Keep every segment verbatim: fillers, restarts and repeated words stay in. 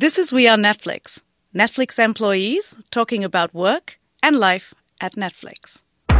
This is We Are Netflix, Netflix employees talking about work and life at Netflix.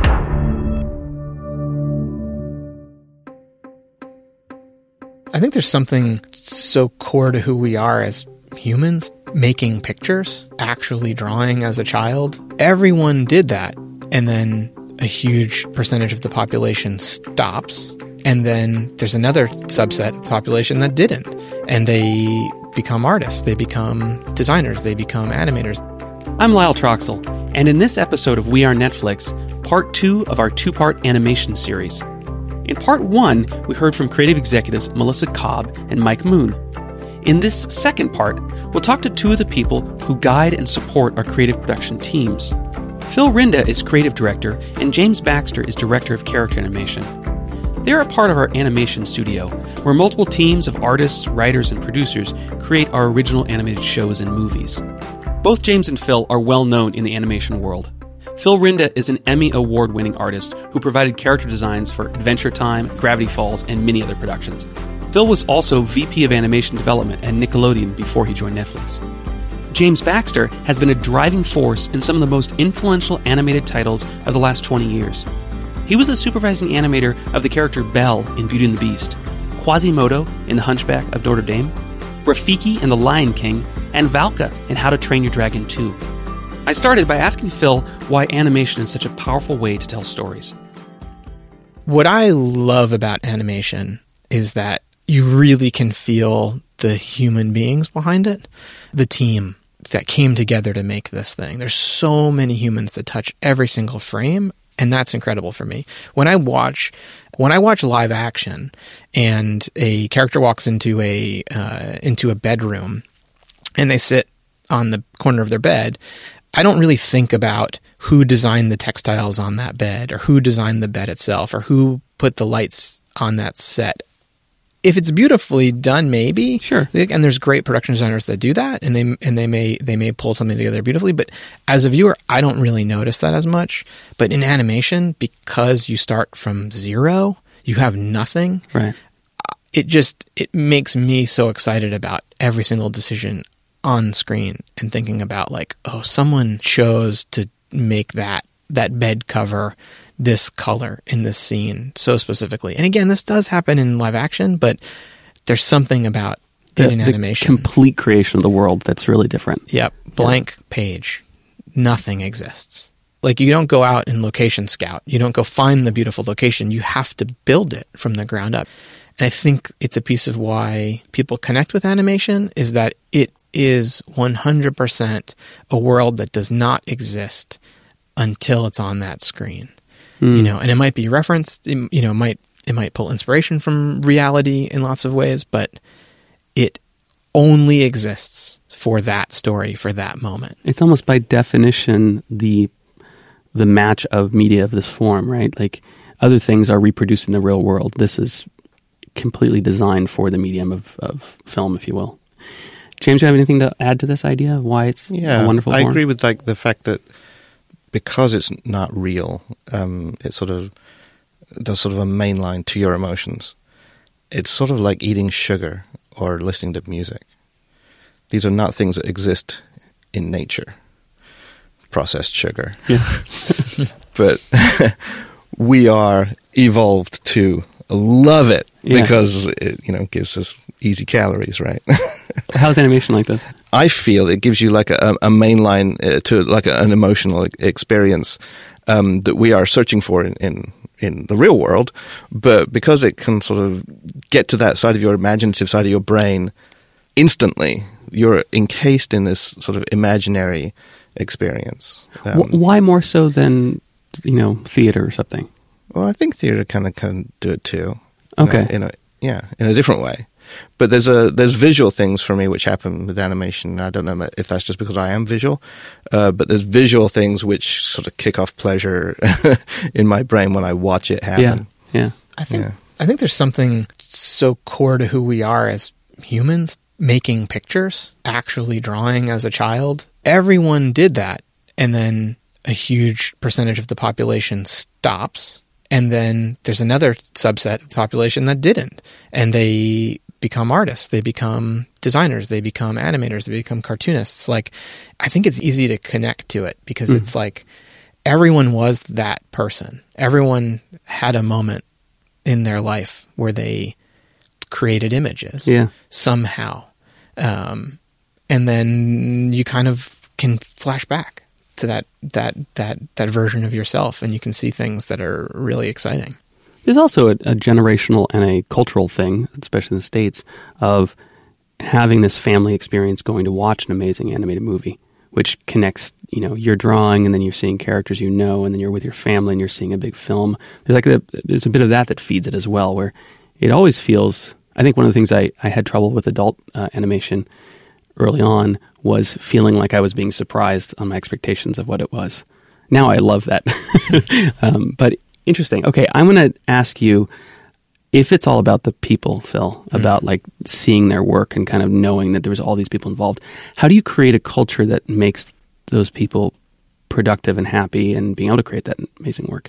I think there's something so core to who we are as humans, making pictures, actually drawing as a child. Everyone did that, and then a huge percentage of the population stops, and then there's another subset of the population that didn't, and they become artists, they become designers, they become animators. I'm Lyle Troxell, and in this episode of We Are Netflix, part two of our two-part animation series. In part one, we heard from creative executives Melissa Cobb and Mike Moon. In this second part, we'll talk to two of the people who guide and support our creative production teams. Phil Rinda is creative director, and James Baxter is director of character animation. They're a part of our animation studio, where multiple teams of artists, writers, and producers create our original animated shows and movies. Both James and Phil are well known in the animation world. Phil Rinda is an Emmy Award-winning artist who provided character designs for Adventure Time, Gravity Falls, and many other productions. Phil was also V P of Animation Development at Nickelodeon before he joined Netflix. James Baxter has been a driving force in some of the most influential animated titles of the last twenty years. He was the supervising animator of the character Belle in Beauty and the Beast, Quasimodo in The Hunchback of Notre Dame, Rafiki in The Lion King, and Valka in How to Train Your Dragon two. I started by asking Phil why animation is such a powerful way to tell stories. What I love about animation is that you really can feel the human beings behind it, the team that came together to make this thing. There's so many humans that touch every single frame, and that's incredible for me. When I watch when I watch live action and a character walks into a uh, into a bedroom and they sit on the corner of their bed, I don't really think about who designed the textiles on that bed or who designed the bed itself or who put the lights on that set. If it's beautifully done, maybe. Sure. And there's great production designers that do that, and they and they may they may pull something together beautifully. But as a viewer, I don't really notice that as much. But in animation, because you start from zero, you have nothing. Right. It just it makes me so excited about every single decision on screen and thinking about like, oh, someone chose to make that that bed cover this color in this scene so specifically. And again, this does happen in live action, but there's something about the, it in the animation. Complete creation of the world that's really different. Yep. Blank yeah. page. Nothing exists. Like you don't go out and location scout. You don't go find the beautiful location. You have to build it from the ground up. And I think it's a piece of why people connect with animation is that it is one hundred percent a world that does not exist until it's on that screen. Mm. You know, and it might be referenced, you know, it might it might pull inspiration from reality in lots of ways, but it only exists for that story, for that moment. It's almost by definition the the match of media of this form, right? Like other things are reproducing the real world. This is completely designed for the medium of, of film, if you will. James, do you have anything to add to this idea of why it's yeah, a wonderful I form? agree with like the fact that because it's not real, um, it sort of does sort of a main line to your emotions. It's sort of like eating sugar or listening to music. These are not things that exist in nature. Processed sugar. Yeah. But we are evolved to love it yeah. because it, you know, gives us easy calories, right? How's animation like this? I feel it gives you like a, a mainline uh, to like a, an emotional experience um, that we are searching for in, in in the real world, but because it can sort of get to that side of your imaginative side of your brain instantly, you're encased in this sort of imaginary experience. Um, Why more so than, you know, theater or something? Well, I think theater kind of can do it too. Okay. Know, in a, yeah, in a different way. But there's a there's visual things for me which happen with animation. I don't know if that's just because I am visual, uh, but there's visual things which sort of kick off pleasure in my brain when I watch it happen. Yeah, yeah. I think yeah. I think there's something so core to who we are as humans, making pictures, actually drawing as a child. Everyone did that, and then a huge percentage of the population stops, and then there's another subset of the population that didn't, and they become artists, they become designers, they become animators, they become cartoonists. Like, I think it's easy to connect to it because mm. it's like everyone was that person. Everyone had a moment in their life where they created images yeah. somehow. Um, and then you kind of can flash back to that, that, that, that version of yourself, and you can see things that are really exciting. There's also a, a generational and a cultural thing, especially in the States, of having this family experience going to watch an amazing animated movie, which connects, you know, you're drawing and then you're seeing characters you know, and then you're with your family and you're seeing a big film. There's like a, there's a bit of that that feeds it as well, where it always feels, I think one of the things I, I had trouble with adult uh, animation early on was feeling like I was being surprised on my expectations of what it was. Now I love that. um, but interesting. Okay, I'm going to ask you, if it's all about the people, Phil, about mm. like seeing their work and kind of knowing that there was all these people involved, how do you create a culture that makes those people productive and happy and being able to create that amazing work?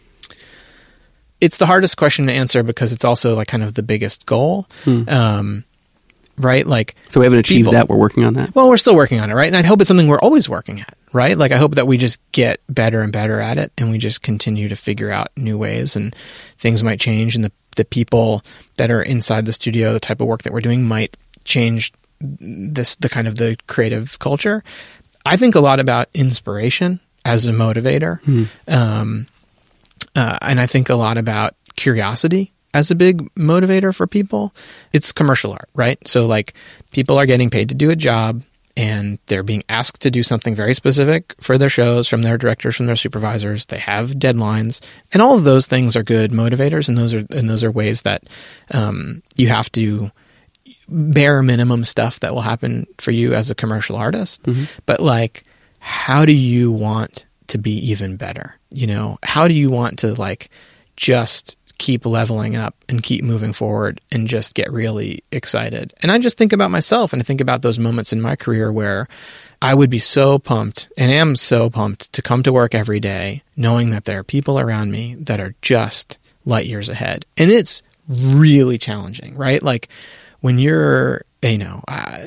It's the hardest question to answer because it's also like kind of the biggest goal. Mm. Um, right? Like, so we haven't achieved people, that. We're working on that. Well, we're still working on it, right? And I hope it's something we're always working at, right? Like, I hope that we just get better and better at it, and we just continue to figure out new ways, and things might change, and the the people that are inside the studio, the type of work that we're doing, might change this, the kind of the creative culture. I think a lot about inspiration as a motivator, mm. um, uh, and I think a lot about curiosity as a big motivator for people. It's commercial art, right? So like, people are getting paid to do a job, and they're being asked to do something very specific for their shows from their directors, from their supervisors. They have deadlines, and all of those things are good motivators, and those are and those are ways that um, you have to bare minimum stuff that will happen for you as a commercial artist. Mm-hmm. But like, how do you want to be even better? You know, how do you want to like just keep leveling up and keep moving forward and just get really excited? And I just think about myself, and I think about those moments in my career where I would be so pumped, and am so pumped, to come to work every day knowing that there are people around me that are just light years ahead. And it's really challenging, right? Like, when you're, you know, uh,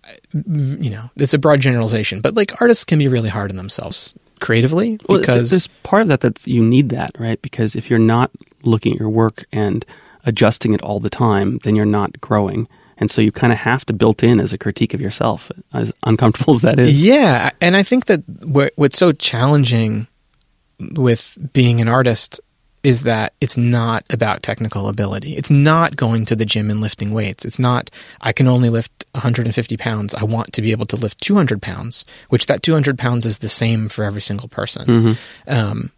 you know, it's a broad generalization, but like, artists can be really hard on themselves creatively, because well, there's part of that that's, you need that, right? Because if you're not looking at your work and adjusting it all the time, then you're not growing. And so you kind of have to built in as a critique of yourself, as uncomfortable as that is. Yeah. And I think that what, what's so challenging with being an artist is that it's not about technical ability. It's not going to the gym and lifting weights. It's not, I can only lift one hundred fifty pounds. I want to be able to lift two hundred pounds, which that two hundred pounds is the same for every single person. Mm-hmm. Um,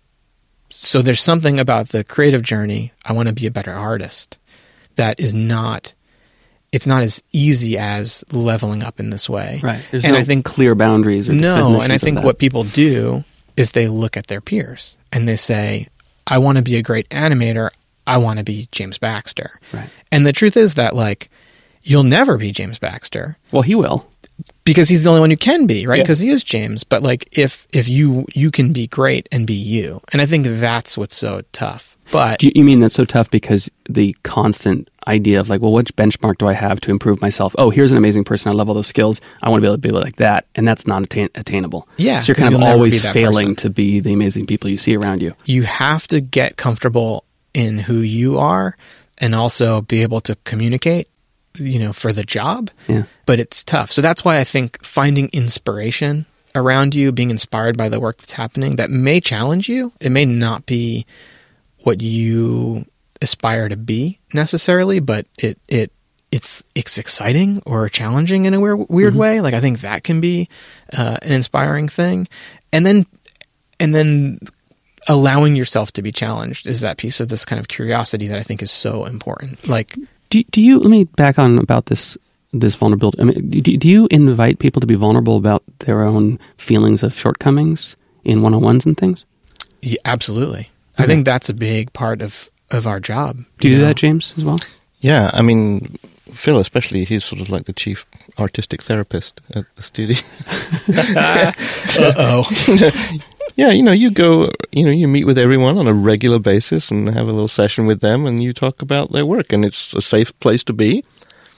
so there's something about the creative journey. I want to be a better artist. That is not, it's not as easy as leveling up in this way. Right. There's and no I think, clear boundaries or no. And I think what people do is they look at their peers and they say, I want to be a great animator. I want to be James Baxter. Right. And the truth is that, like, you'll never be James Baxter. Well, he will. Because he's the only one who can be, right? Yeah. Because he is James. But like, if if you you can be great and be you. And I think that's what's so tough. But do you, you mean that's so tough because the constant idea of like, well, which benchmark do I have to improve myself? Oh, here's an amazing person. I love all those skills. I want to be able to be like that. And that's not attain- attainable. Yeah. So you're kind of always failing person. to be the amazing people you see around you. You have to get comfortable in who you are, and also be able to communicate, you know, for the job. Yeah. But it's tough. So that's why I think finding inspiration around you, being inspired by the work that's happening, that may challenge you. It may not be what you aspire to be necessarily, but it it it's it's exciting or challenging in a weird, weird mm-hmm. way. Like, I think that can be uh, an inspiring thing. And then and then allowing yourself to be challenged is that piece of this kind of curiosity that I think is so important. Like, do do you let me back on about this this vulnerability. I mean, do, do you invite people to be vulnerable about their own feelings of shortcomings in one-on-ones and things? Yeah, absolutely. Okay. I think that's a big part of, of our job. Do you, you know? do that, James, as well? Yeah, I mean, Phil especially, he's sort of like the chief artistic therapist at the studio. Uh-oh. Yeah, you know, you go, you know, you meet with everyone on a regular basis and have a little session with them, and you talk about their work, and it's a safe place to be.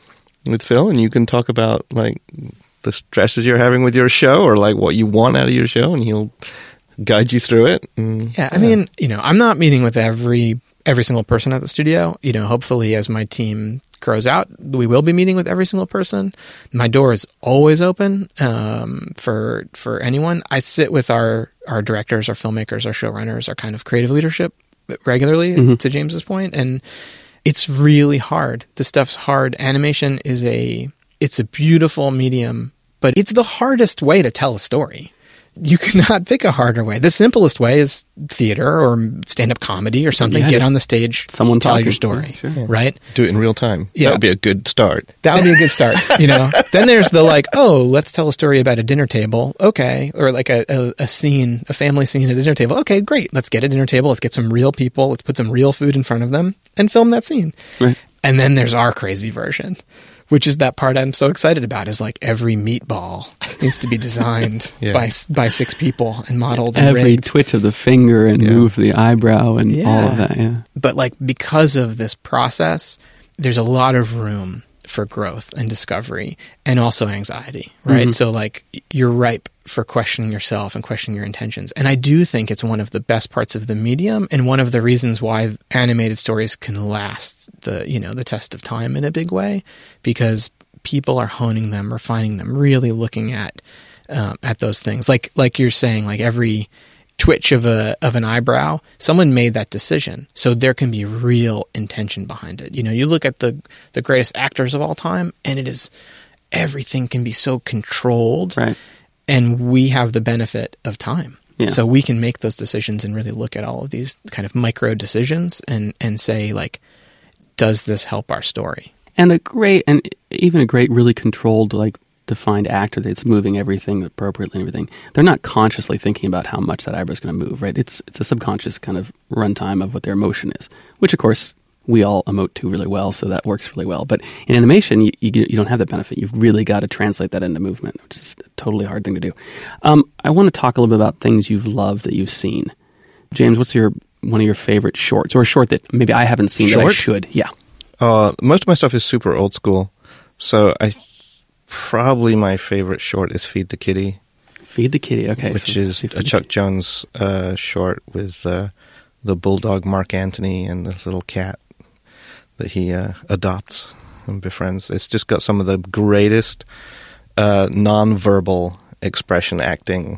with Phil, and you can talk about like the stresses you're having with your show, or like what you want out of your show, and he'll guide you through it. And, yeah, I yeah. mean, you know, I'm not meeting with every every single person at the studio. You know, hopefully as my team grows out, we will be meeting with every single person. My door is always open um, for for anyone. I sit with our, our directors, our filmmakers, our showrunners, our kind of creative leadership regularly, mm-hmm. to James's point, and it's really hard. This stuff's hard. Animation is a it's a beautiful medium, but it's the hardest way to tell a story. You cannot pick a harder way. The simplest way is theater or stand-up comedy or something. Yeah, Get on the stage, someone tell talking. your story, yeah, sure. right? Do it in real time. Yeah. That would be a good start. That would be a good start, you know? Then there's the like, oh, let's tell a story about a dinner table. Okay. Or like a, a, a scene, a family scene at a dinner table. Okay, great. Let's get a dinner table. Let's get some real people. Let's put some real food in front of them and film that scene. Right. And then there's our crazy version, which is that part I'm so excited about, is like every meatball needs to be designed yeah. by by six people and modeled and every rigged. twitch of the finger and yeah. move of the eyebrow and Yeah. all of that. Yeah. But like because of this process, there's a lot of room for growth and discovery and also anxiety, right? Mm-hmm. So like you're ripe for questioning yourself and questioning your intentions. And I do think it's one of the best parts of the medium and one of the reasons why animated stories can last the, you know, the test of time in a big way, because people are honing them, refining them, really looking at um, at those things. Like like you're saying, like every twitch of a of an eyebrow, someone made that decision, so there can be real intention behind it. You know, you look at the the greatest actors of all time, and it is everything can be so controlled, Right. and we have the benefit of time, Yeah. so we can make those decisions and really look at all of these kind of micro decisions and and say like, does this help our story? And a great, and even a great, really controlled, like defined actor that's moving everything appropriately and everything. They're not consciously thinking about how much that eyebrow is going to move, right? It's it's a subconscious kind of runtime of what their emotion is, which of course we all emote to really well, so that works really well. But in animation, you you, you don't have that benefit. You've really got to translate that into movement, which is a totally hard thing to do. Um, I want to talk a little bit about things you've loved that you've seen. James, what's your one of your favorite shorts, or a short that maybe I haven't seen that I Short? should? Yeah. Uh, most of my stuff is super old school, so I th- probably my favorite short is Feed the Kitty, Feed the Kitty. Okay, which so is Feed a the Chuck Kitty. Jones uh, short with uh, the bulldog Mark Antony and this little cat that he uh, adopts and befriends. It's just got some of the greatest uh, non-verbal expression acting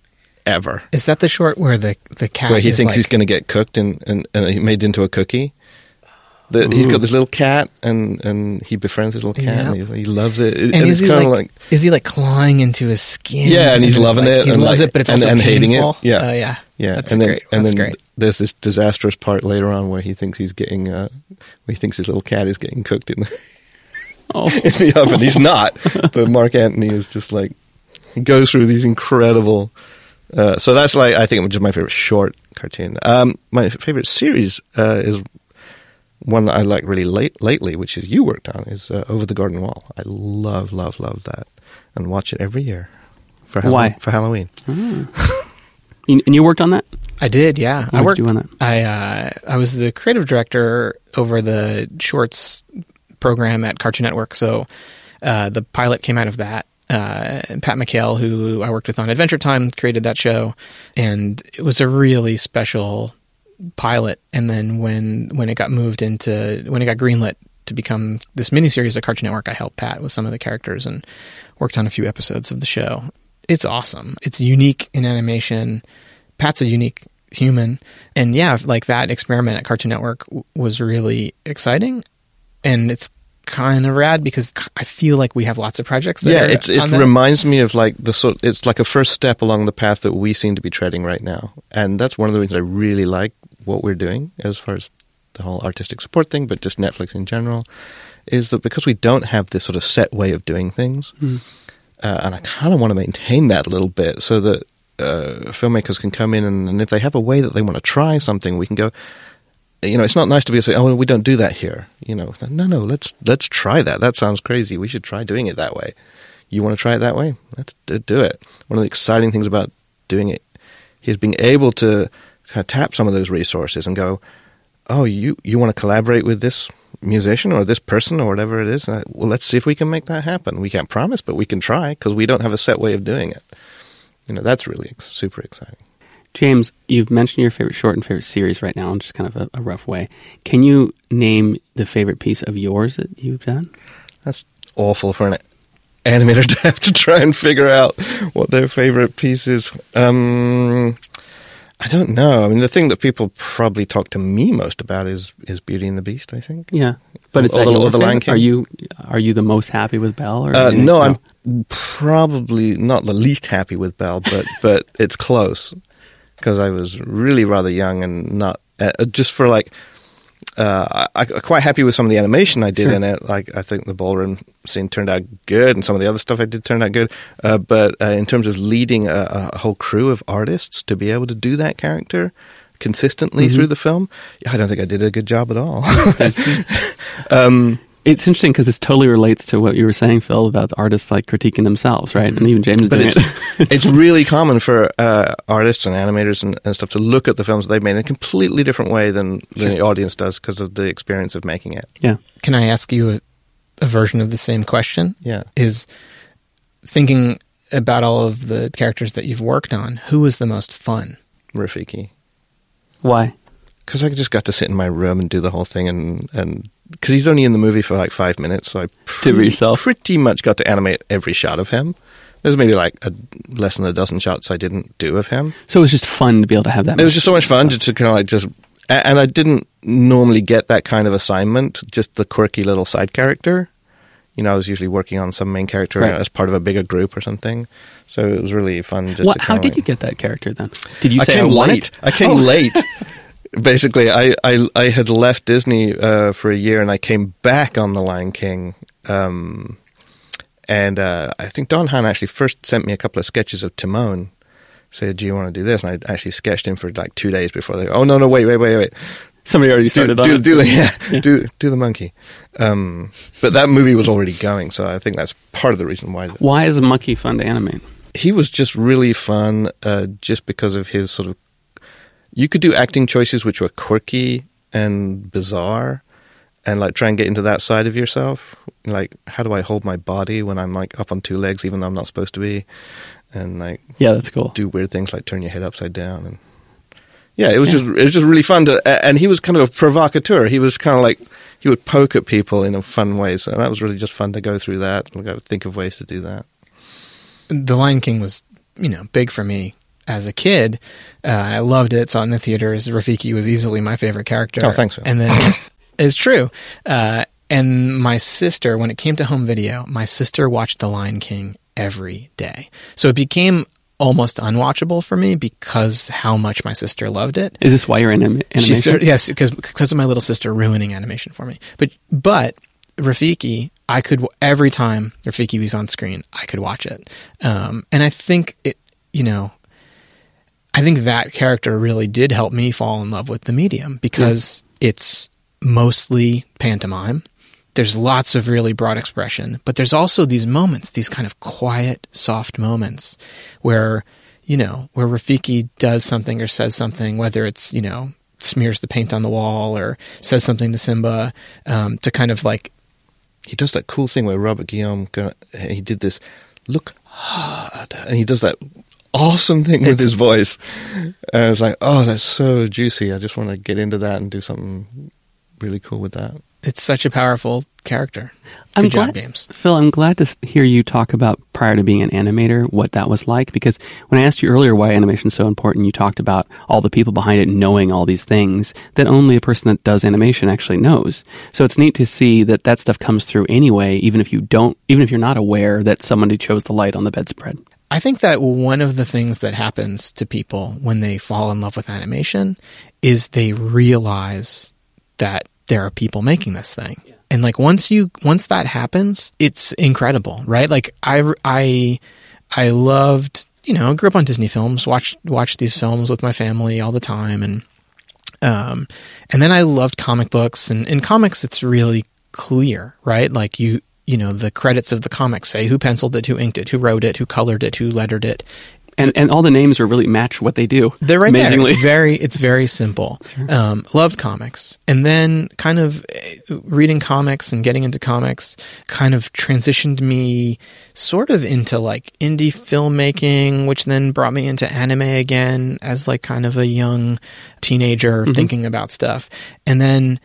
ever. Is that the short where the the cat Where he is thinks like, he's going to get cooked and, and, and made into a cookie. The, he's got this little cat, and, and he befriends his little cat, Yeah. and he, he loves it. and It- and is it's he kind like, of like, is he like clawing into his skin? yeah, and he's it's loving like- it. He and loves like, it, but it's and, also and hating it. painful. Yeah, Uh, yeah, yeah. That's and then, great. And That's then great. there's this disastrous part later on where he thinks he's getting, uh, where he thinks his little cat is getting cooked in the, Oh. in the oven. He's not, but Mark Antony is just like, he goes through these incredible. Uh, so that's like, I think, just my favorite short cartoon. Um, my favorite series uh, is one that I like really late lately, which is you worked on, is uh, Over the Garden Wall. I love, love, love that, and watch it every year for Hall- Why? for Halloween. You- And you worked on that? I did, yeah. What I did worked. you do on it? I uh, I was the creative director over the shorts program at Cartoon Network. So uh, the pilot came out of that. Uh, and Pat McHale, who I worked with on Adventure Time, created that show, and it was a really special pilot. And then when when it got moved into when it got greenlit to become this miniseries at Cartoon Network, I helped Pat with some of the characters and worked on a few episodes of the show. It's awesome. It's unique in animation. Pat's a unique human. And yeah, like that experiment at Cartoon Network w- was really exciting. And it's kind of rad because I feel like we have lots of projects that Yeah, are it's, it on that. reminds me of like the sort. It's like a first step along the path that we seem to be treading right now, and that's one of the reasons I really like what we're doing as far as the whole artistic support thing, but just Netflix in general, is that because we don't have this sort of set way of doing things, Mm. uh, and I kind of want to maintain that a little bit so that uh, filmmakers can come in and, and if they have a way that they want to try something, we can go. You know, it's not nice to be able to say, "Oh, we don't do that here." You know, no, no, let's let's try that. That sounds crazy. We should try doing it that way. You want to try it that way? Let's do it. One of the exciting things about doing it is being able to kind of tap some of those resources and go, "Oh, you you want to collaborate with this musician or this person or whatever it is. And I, well, let's see if we can make that happen. We can't promise, but we can try because we don't have a set way of doing it. You know, that's really ex- super exciting. James, you've mentioned your favorite short and favorite series right now in just kind of a, a rough way. Can you name the favorite piece of yours that you've done? That's awful for an animator to have to try and figure out what their favorite piece is. Um, I don't know. I mean, the thing that people probably talk to me most about is, is Beauty and the Beast, I think. Yeah. But it's or, that or, your or the Lion favorite? King. Are you, are you the most happy with Belle? Or Uh, anything? no, I'm probably not the least happy with Belle, but, but it's close. Because I was really rather young and not uh, just for like uh, I, I'm quite happy with some of the animation I did Sure. in it. Like I think the ballroom scene turned out good, and some of the other stuff I did turned out good. Uh, but uh, in terms of leading a, a whole crew of artists to be able to do that character consistently Mm-hmm. through the film, I don't think I did a good job at all. um, It's interesting because this totally relates to what you were saying, Phil, about the artists like critiquing themselves, right? And even James is But doing it's, it. it's really common for uh, artists and animators and, and stuff to look at the films they've made in a completely different way than, than the audience does because of the experience of making it. Yeah. Can I ask you a, a version of the same question? Yeah. Is thinking about all of the characters that you've worked on, who was the most fun? Rafiki. Why? Because I just got to sit in my room and do the whole thing, and and because he's only in the movie for like five minutes, so I pretty, yourself. pretty much got to animate every shot of him. There's maybe like a, less than a dozen shots I didn't do of him. So it was just fun to be able to have that. It was just so much fun just to kind of like just, a- and I didn't normally get that kind of assignment, just the quirky little side character. You know, I was usually working on some main character Right. as part of a bigger group or something. So it was really fun just What, to how kind of did like, you get that character then? Did you I say came I want late. it? I came Oh. late. Basically, I, I I had left Disney uh, for a year, and I came back on The Lion King. Um, and uh, I think Don Hahn actually first sent me a couple of sketches of Timon. Said, "Do you want to do this?" And I actually sketched him for like two days before they. Oh no no wait wait wait wait. Somebody already Do started do on it. do the yeah, Yeah. do do the monkey. Um, but that movie was already going, so I think that's part of the reason why. The, Why is a monkey fun to animate? he was just really fun, uh, just because of his sort of. You could do acting choices which were quirky and bizarre, and like try and get into that side of yourself. Like, how do I hold my body when I'm like up on two legs, even though I'm not supposed to be, and like Yeah, that's cool. do weird things like turn your head upside down, and yeah, it was just it was just really fun to. And he was kind of a provocateur. He was kind of like he would poke at people in a fun way, so that was really just fun to go through that. Like, I would think of ways to do that. The Lion King was, you know, big for me as a kid. Uh, I loved it. Saw it in the theaters. Rafiki was easily my favorite character. Oh, thanks, Phil. And then it's true. Uh, and my sister, when it came to home video, my sister watched The Lion King every day. So it became almost unwatchable for me because how much my sister loved it. Is this why you're in anim- animation? She started, yes, because because of my little sister ruining animation for me. But but Rafiki, I could every time Rafiki was on screen, I could watch it. Um, and I think it, you know, I think that character really did help me fall in love with the medium because it's mostly pantomime. There's lots of really broad expression, but there's also these moments, these kind of quiet, soft moments where, you know, where Rafiki does something or says something, whether it's, you know, smears the paint on the wall or says something to Simba, um, to kind of like, He does that cool thing where Robert Guillaume, go, he did this, look hard, and he does that awesome thing with It's- his voice. And I was like, oh, that's so juicy. I just want to get into that and do something really cool with that. it's such a powerful character. Good I'm job, glad, James. Phil, I'm glad to s- hear you talk about prior to being an animator, what that was like. Because when I asked you earlier why animation is so important, you talked about all the people behind it knowing all these things that only a person that does animation actually knows. So it's neat to see that that stuff comes through anyway, even if you don't, even if you're not aware that somebody chose the light on the bedspread. I think that one of the things that happens to people when they fall in love with animation is they realize that there are people making this thing. Yeah. And like once you once that happens, it's incredible, right? Like I I I loved, you know, grew up on Disney films, watched watched these films with my family all the time, and um and then I loved comic books, and in comics it's really clear, right? Like you you know, the credits of the comic say who penciled it, who inked it, who wrote it, who colored it, who lettered it. And and all the names are really match what they do. They're right amazingly. there. It's very, it's very simple. Sure. Um, loved comics. And then kind of reading comics and getting into comics kind of transitioned me sort of into like indie filmmaking, which then brought me into anime again as like kind of a young teenager mm-hmm. thinking about stuff. And then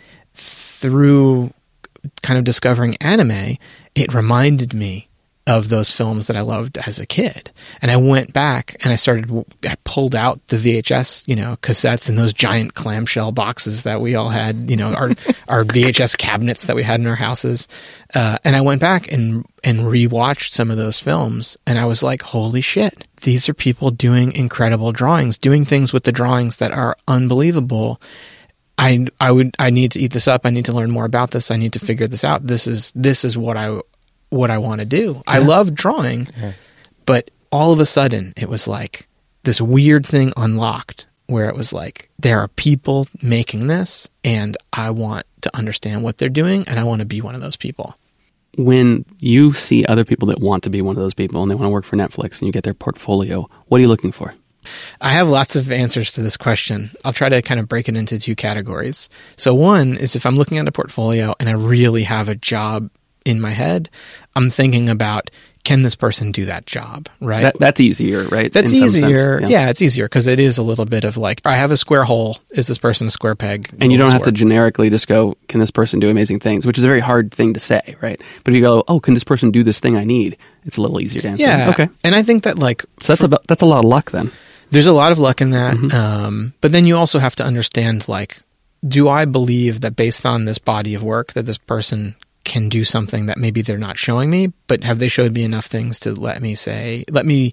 through kind of discovering anime, it reminded me of those films that I loved as a kid. And I went back and I started, I pulled out the V H S, you know, cassettes and those giant clamshell boxes that we all had, you know, our, our V H S cabinets that we had in our houses. Uh, and I went back and, and rewatched some of those films. And I was like, holy shit, these are people doing incredible drawings, doing things with the drawings that are unbelievable. I, I would, I need to eat this up. I need to learn more about this. I need to figure this out. This is, this is what I, what I want to do. Yeah. I love drawing, yeah. but all of a sudden it was like this weird thing unlocked where it was like, there are people making this and I want to understand what they're doing and I want to be one of those people. When you see other people that want to be one of those people and they want to work for Netflix and you get their portfolio, what are you looking for? I have lots of answers to this question. I'll try to kind of break it into two categories. So one is if I'm looking at a portfolio and I really have a job in my head, I'm thinking about, can this person do that job, right? That, that's easier, right? That's in easier. Yeah. yeah, it's easier because it is a little bit of like, I have a square hole. Is this person a square peg? And you don't have work? to generically just go, can this person do amazing things, which is a very hard thing to say, right? But if you go, oh, can this person do this thing I need? It's a little easier to answer. Yeah. Okay. And I think that like... So that's, for, about, that's a lot of luck then. There's a lot of luck in that. Mm-hmm. Um, but then you also have to understand like, do I believe that based on this body of work that this person can do something that maybe they're not showing me, but have they showed me enough things to let me say, let me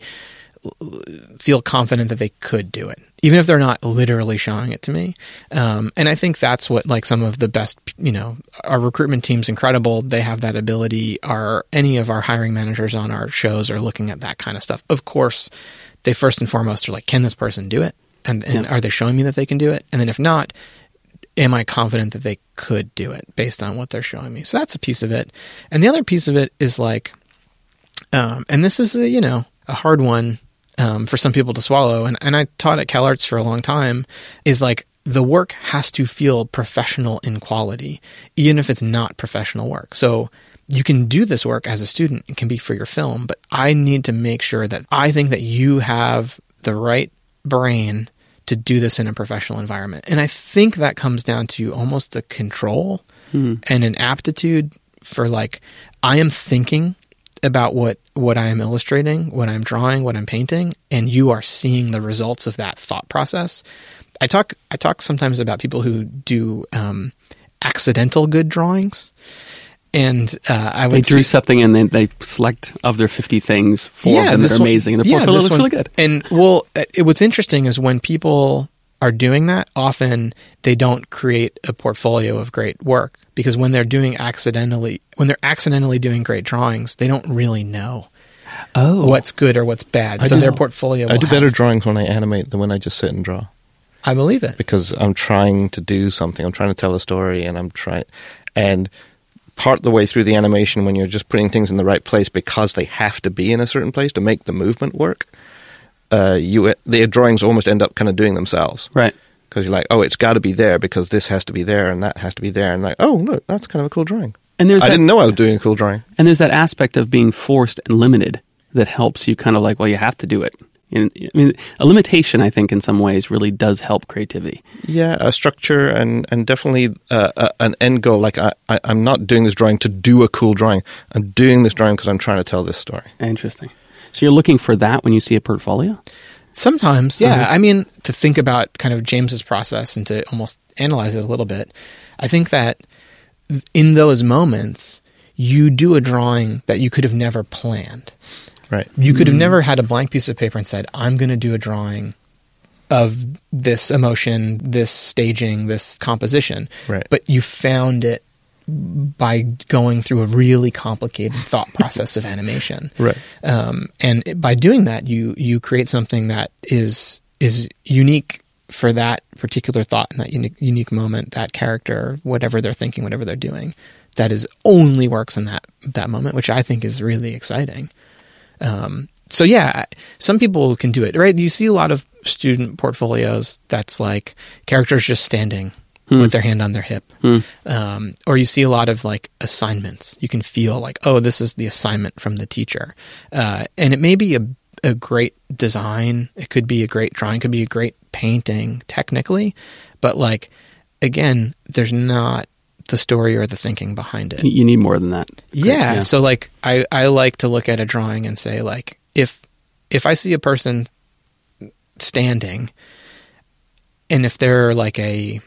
feel confident that they could do it, even if they're not literally showing it to me. Um, and I think that's what like some of the best, you know, our recruitment team's incredible. They have that ability. Our, any of our hiring managers on our shows are looking at that kind of stuff. Of course, they first and foremost are like, can this person do it? And, and yeah. are they showing me that they can do it? And then if not, am I confident that they could do it based on what they're showing me? So that's a piece of it. And the other piece of it is like, um, and this is, a, you know, a hard one um, for some people to swallow. And, and I taught at CalArts for a long time, is like the work has to feel professional in quality, even if it's not professional work. So you can do this work as a student. It can be for your film, but I need to make sure that I think that you have the right brain to do this in a professional environment. And I think that comes down to almost a control hmm. and an aptitude for like, I am thinking about what, what I am illustrating, what I'm drawing, what I'm painting, and you are seeing the results of that thought process. I talk, I talk sometimes about people who do um, accidental good drawings. And uh, I would they drew see, something and then they select of their fifty things four yeah, of them that are one, amazing and the yeah, portfolio looks really good. And well, it, what's interesting is when people are doing that, often they don't create a portfolio of great work because when they're doing accidentally, when they're accidentally doing great drawings, they don't really know oh. what's good or what's bad. I so do, their portfolio. I will do better have, drawings when I animate than when I just sit and draw. I believe it because I'm trying to do something. I'm trying to tell a story, and I'm trying and. Part the way through the animation when you're just putting things in the right place because they have to be in a certain place to make the movement work, uh, you the drawings almost end up kind of doing themselves. Right. Because you're like, oh, it's got to be there because this has to be there and that has to be there. And like, oh, look, that's kind of a cool drawing. And there's I that, didn't know I was doing a cool drawing. And there's that aspect of being forced and limited that helps you kind of like, well, you have to do it. And, I mean, a limitation, I think, in some ways really does help creativity. Yeah, a structure and, and definitely uh, a, an end goal. Like, I, I, I'm not doing this drawing to do a cool drawing. I'm doing this drawing because I'm trying to tell this story. Interesting. So you're looking for that when you see a portfolio? Sometimes, yeah. Uh-huh. I mean, to think about kind of James's process and to almost analyze it a little bit, I think that in those moments, you do a drawing that you could have never planned. Right. You could have never had a blank piece of paper and said, I'm going to do a drawing of this emotion, this staging, this composition. Right. But you found it by going through a really complicated thought process of animation. Right. Um, and it, by doing that, you you create something that is is unique for that particular thought in that unique, unique moment, that character, whatever they're thinking, whatever they're doing, that is only works in that that moment, which I think is really exciting. Um, so yeah, some people can do it, right? You see a lot of student portfolios that's like characters just standing hmm. with their hand on their hip. Hmm. Um, or you see a lot of like assignments. You can feel like, oh, this is the assignment from the teacher. Uh, and it may be a, a great design. It could be a great drawing, could be a great painting technically. But like, again, there's not the story or the thinking behind it. You need more than that. Yeah. yeah. So like, I, I like to look at a drawing and say like, if, if I see a person standing and if they're like a,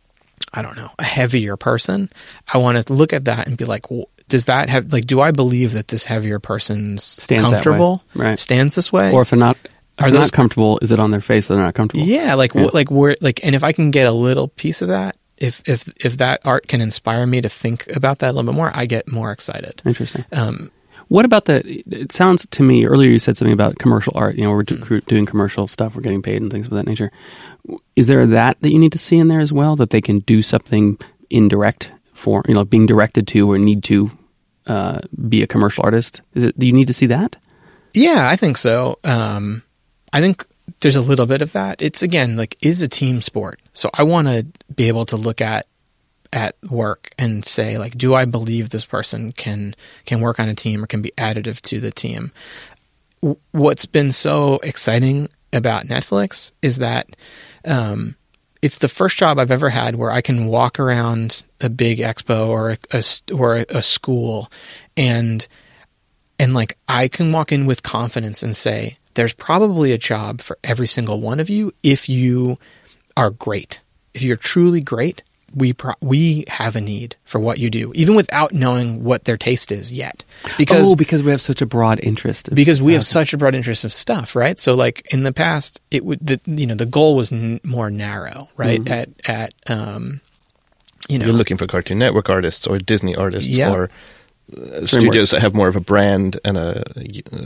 I don't know, a heavier person, I want to look at that and be like, well, does that have, like, do I believe that this heavier person's stands comfortable, right. stands this way? Or if they're not, if Are they're those not comfortable, is it on their face that they're not comfortable? Yeah. Like, yeah. Wh- like where, like, and if I can get a little piece of that, if, if, if that art can inspire me to think about that a little bit more, I get more excited. Interesting. Um, What about the, it sounds to me, earlier you said something about commercial art, you know, we're mm-hmm. do, doing commercial stuff, we're getting paid and things of that nature. Is there that that you need to see in there as well, that they can do something indirect for, you know, being directed to or need to uh, be a commercial artist? Is it, do you need to see that? Yeah, I think so. Um, I think there's a little bit of that. It's, again, like, it's a team sport. So I want to be able to look at at work and say, like, do I believe this person can can work on a team or can be additive to the team? W- what's been so exciting about Netflix is that um, it's the first job I've ever had where I can walk around a big expo or a, a or a, a school and and like I can walk in with confidence and say, there's probably a job for every single one of you if you are great. If you're truly great, we pro- we have a need for what you do, even without knowing what their taste is yet. Because, oh, because we have such a broad interest. Of, because we have such a broad interest of stuff, right? So, like in the past, it would the you know the goal was n- more narrow, right? Mm-hmm. At at um, you know, you're looking for Cartoon Network artists or Disney artists yeah. or uh, studios that have more of a brand and a. Uh,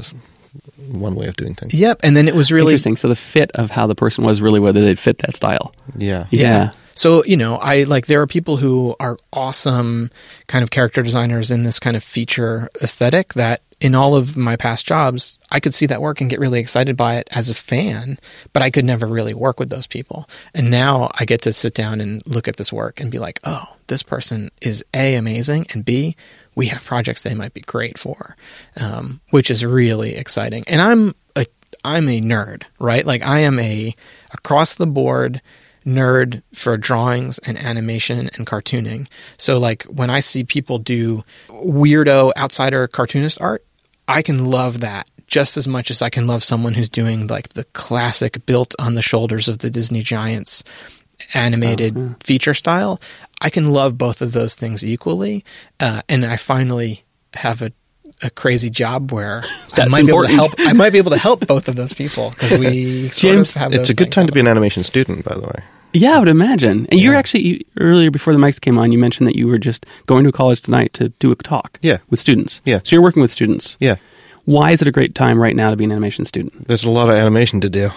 one way of doing things. Yep, and then it was really interesting. So the fit of how the person was really whether they'd fit that style. Yeah, yeah. yeah. So, you know, I like there are people who are awesome kind of character designers in this kind of feature aesthetic that in all of my past jobs, I could see that work and get really excited by it as a fan, but I could never really work with those people. And now I get to sit down and look at this work and be like, oh, this person is A, amazing, and B, we have projects they might be great for, um, which is really exciting. And I'm a, I'm a nerd, right? Like I am a across the board nerd for drawings and animation and cartooning. So like when I see people do weirdo outsider cartoonist art, I can love that just as much as I can love someone who's doing like the classic built on the shoulders of the Disney giants animated so, yeah. feature style. I can love both of those things equally. Uh, and I finally have a a crazy job where I might important. be able to help. I might be able to help both of those people because we sort James, of have. It's those a good time to be happen. an animation student, by the way. Yeah, I would imagine. And yeah. you're actually you, earlier before the mics came on, you mentioned that you were just going to a college tonight to do a talk. Yeah. With students. Yeah. So you're working with students. Yeah. Why is it a great time right now to be an animation student? There's a lot of animation to do.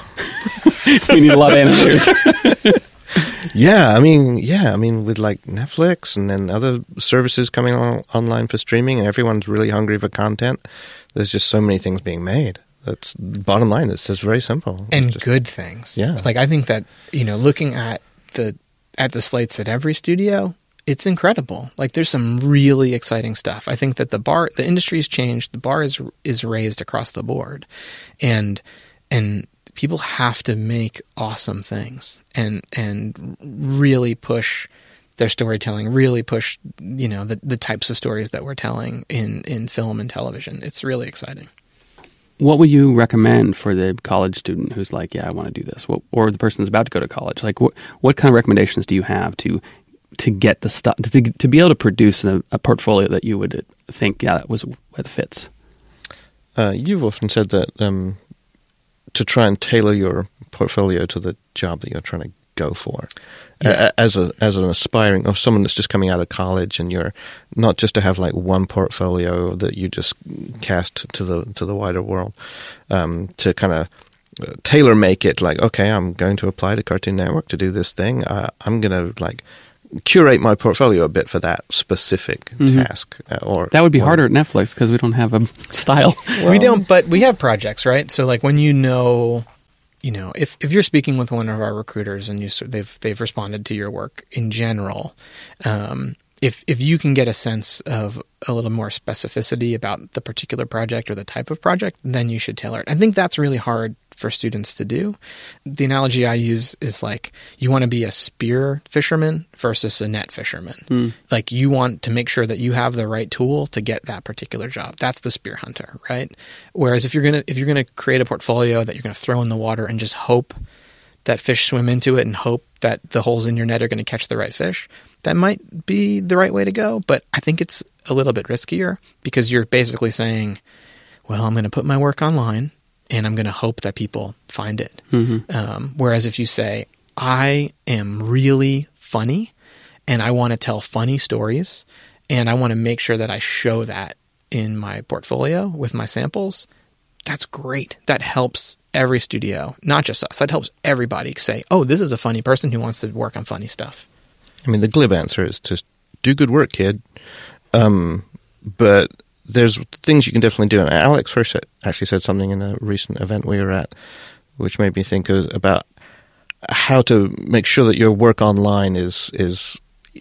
We need a lot of animators. Yeah, I mean, yeah, I mean, with like Netflix and then other services coming on, online for streaming, and everyone's really hungry for content. There's just so many things being made. That's bottom line. It's just very simple. And it's just, good things. Yeah. Like I think that, you know, looking at the at the slates at every studio, it's incredible. Like there's some really exciting stuff. I think that the bar the industry's changed, the bar is is raised across the board. And and people have to make awesome things and and really push their storytelling, really push, you know, the, the types of stories that we're telling in, in film and television. It's really exciting. What would you recommend for the college student who's like, yeah, I want to do this, what, or the person that's about to go to college? Like, what what kind of recommendations do you have to to get the stuff to to be able to produce a, a portfolio that you would think, yeah, that was that fits? Uh, you've often said that um, to try and tailor your portfolio to the job that you're trying to go for. Yeah. Uh, as a as an aspiring or someone that's just coming out of college, and you're not just to have like one portfolio that you just cast to the to the wider world, um, to kind of tailor make it like, okay, I'm going to apply to Cartoon Network to do this thing. Uh, I'm going to like curate my portfolio a bit for that specific Mm-hmm. task. Uh, or That would be or- harder at Netflix because we don't have a style. we don't, but we have projects, right? So like when you know, you know, if, if you're speaking with one of our recruiters and you s- they've they've responded to your work in general, um, if if you can get a sense of a little more specificity about the particular project or the type of project, then you should tailor it. I think that's really hard for students to do. The analogy I use is like you want to be a spear fisherman versus a net fisherman. Mm. Like you want to make sure that you have the right tool to get that particular job. That's the spear hunter, right? Whereas if you're gonna if you're gonna create a portfolio that you're gonna throw in the water and just hope that fish swim into it and hope that the holes in your net are going to catch the right fish, that might be the right way to go. But I think it's a little bit riskier because you're basically saying, well, I'm going to put my work online and I'm going to hope that people find it. Mm-hmm. Um, whereas if you say, I am really funny and I want to tell funny stories and I want to make sure that I show that in my portfolio with my samples, that's great. That helps every studio, not just us. That helps everybody say, oh, this is a funny person who wants to work on funny stuff. I mean, the glib answer is just do good work, kid. Um, but there's things you can definitely do. And Alex Hirsch actually said something in a recent event we were at, which made me think of, about how to make sure that your work online is is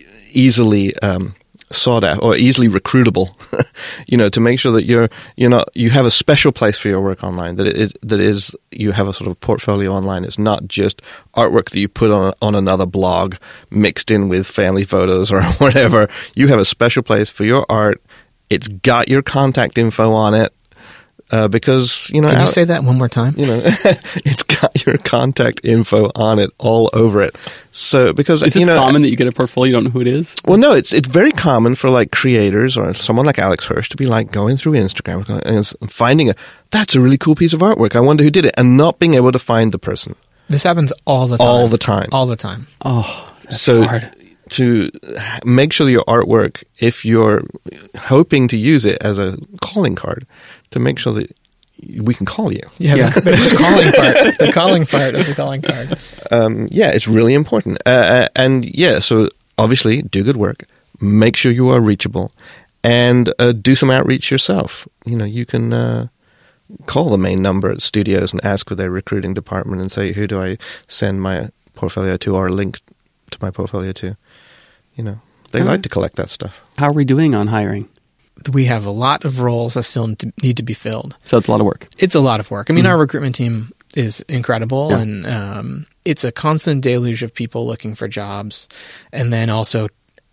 easily um, sought out or easily recruitable. You know, to make sure that you're you're not you have a special place for your work online. That it that is you have a sort of portfolio online. It's not just artwork that you put on on another blog mixed in with family photos or whatever. You have a special place for your art. It's got your contact info on it. Uh, because, you know... Can you Al- say that one more time? You know, it's got your contact info on it, all over it. So, because, Is this you know... common that you get a portfolio, you don't know who it is? Well, no, it's it's very common for, like, creators or someone like Alex Hirsch to be, like, going through Instagram and finding a, that's a really cool piece of artwork, I wonder who did it, and not being able to find the person. This happens all the time. All the time. All the time. Oh, that's So, hard. to make sure that your artwork, if you're hoping to use it as a calling card, to make sure that we can call you. Yeah, Yeah. The, the calling part. The calling part of the calling card. Um, yeah, it's really important. Uh, and yeah, so obviously do good work, make sure you are reachable, and uh, do some outreach yourself. You know, you can uh, call the main number at studios and ask for their recruiting department and say, who do I send my portfolio to or link to my portfolio to? You know, they All like right. to collect that stuff. How are we doing on hiring? We have a lot of roles that still need to be filled. So it's a lot of work. It's a lot of work. I mean, our recruitment team is incredible, Yeah. and um, it's a constant deluge of people looking for jobs, and then also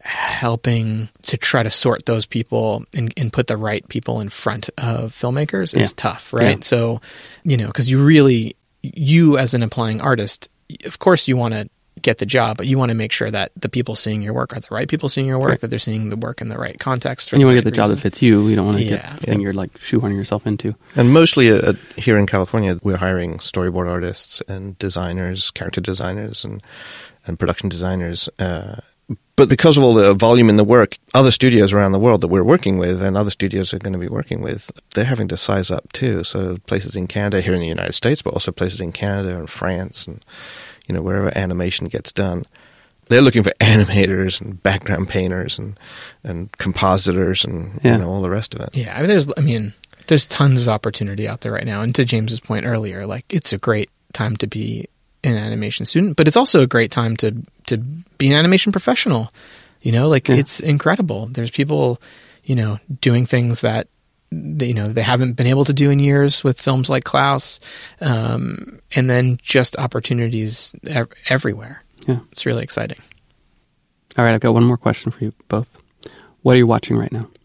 helping to try to sort those people and, and put the right people in front of filmmakers is Yeah. tough, right? Yeah. So, you know, because you really, you as an applying artist, of course you want to get the job, but you want to make sure that the people seeing your work are the right people seeing your work, Correct. that they're seeing the work in the right context. For And you want to right get the job reason. that fits you. You don't want to Yeah. get the thing you're like shoehorning yourself into. And mostly uh, here in California, we're hiring storyboard artists and designers, character designers, and and production designers. Uh, but because of all the volume in the work, other studios around the world that we're working with and other studios are going to be working with, they're having to size up too. So places in Canada, here in the United States, but also places in Canada and France and, you know, wherever animation gets done. They're looking for animators and background painters and, and compositors and, Yeah. you know, all the rest of it. Yeah, I mean, there's, I mean, there's tons of opportunity out there right now. And to James's point earlier, like it's a great time to be an animation student, but it's also a great time to to be an animation professional. You know, like Yeah. it's incredible. There's people, you know, doing things that they, you know they haven't been able to do in years with films like Klaus, um, and then just opportunities ev- everywhere. Yeah. It's really exciting. All right, I've got one more question for you both. What are you watching right now?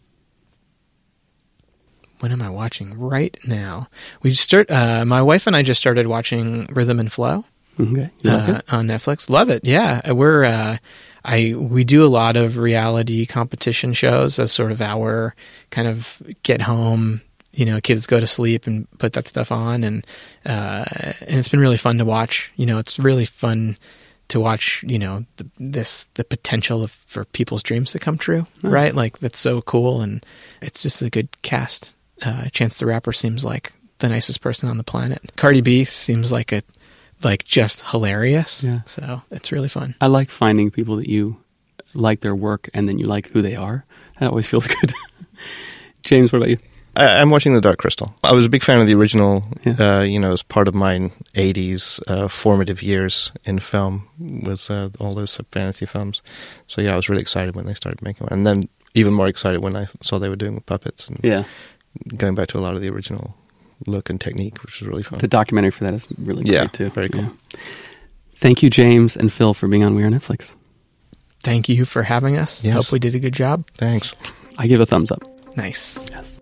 What am I watching right now? We start. Uh, my wife and I just started watching Rhythm and Flow. Okay. You like uh, it? on Netflix. Love it. Yeah, we're uh, I we do a lot of reality competition shows as sort of our kind of get home. You know, kids go to sleep and put that stuff on, and uh, and it's been really fun to watch. You know, it's really fun to watch. You know, the, this the potential of, for people's dreams to come true. Nice. Right? Like that's so cool, and it's just a good cast. Uh, Chance the Rapper seems like the nicest person on the planet. Cardi B seems like a like just hilarious. Yeah. So it's really fun. I like finding people that you like their work and then you like who they are. That always feels good. James, what about you? I, I'm watching The Dark Crystal. I was a big fan of the original, Yeah. uh, you know, as part of my eighties uh, formative years in film with uh, all those fantasy films. So yeah, I was really excited when they started making one. And then even more excited when I saw they were doing puppets and Yeah. going back to a lot of the original look and technique, which was really fun. The documentary for that is really great Yeah, too. very cool. Thank you, James and Phil, for being on We Are Netflix. Thank you for having us. Yes. Hope we did a good job. Thanks. I give a thumbs up. Nice. Yes.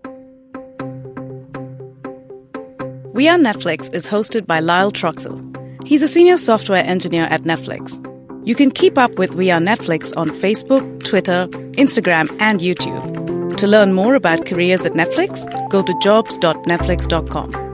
We Are Netflix is hosted by Lyle Troxell. He's a senior software engineer at Netflix. You can keep up with We Are Netflix on Facebook, Twitter, Instagram, and YouTube. To learn more about careers at Netflix, go to jobs dot netflix dot com.